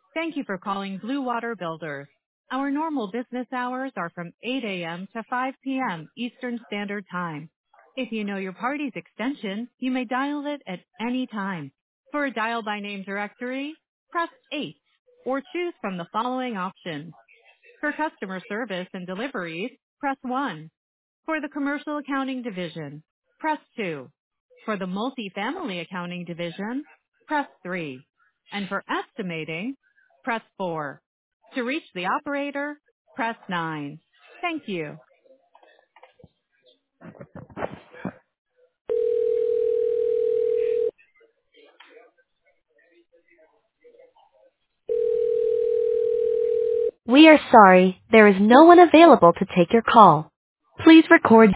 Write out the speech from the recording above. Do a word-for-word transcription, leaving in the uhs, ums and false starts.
Thank you for calling Blue Water Builders. Our normal business hours are from eight a.m. to five p.m. Eastern Standard Time. If you know your party's extension, you may dial it at any time. For a dial by name directory, press eight or choose from the following options. For customer service and deliveries, press one. For the commercial accounting division, press two. For the multifamily accounting division, press three. And for estimating, press four. To reach the operator, press nine. Thank you. We are sorry, there is no one available to take your call. Please record